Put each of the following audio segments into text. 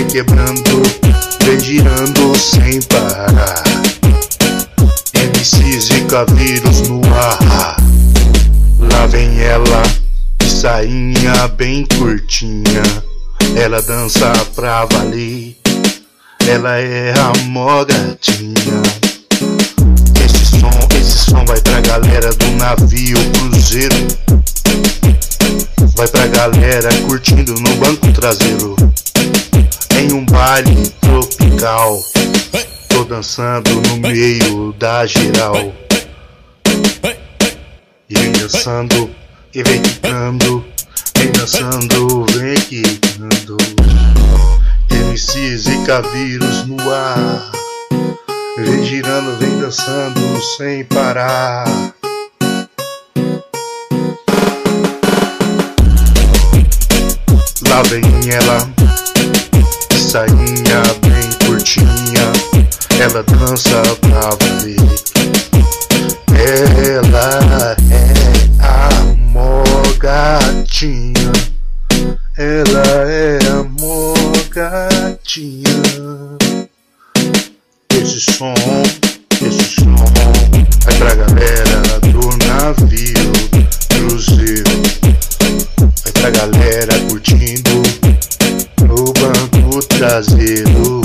quebrando, vem girando sem parar. MC Zica vírus no ar. Lá vem ela, de sainha bem curtinha. Ela dança pra valer, ela é a mó gatinha. Esse som vai pra galera do navio cruzeiro, vai pra galera curtindo no banco traseiro. Em um baile tropical, tô dançando no meio da geral. E vem dançando, e vem quicando, vem dançando, vem quicando. MC Zica vírus no ar, vem girando, vem dançando sem parar. Lá vem ela, sainha bem curtinha, ela dança pra valer. Ela é a mó gatinha, ela é a mó gatinha. Esse som vai pra galera do navio cruzeiro, vai pra galera curtindo no banco traseiro.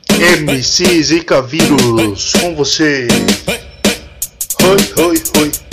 MC Zica vírus com você. Oi, oi, oi.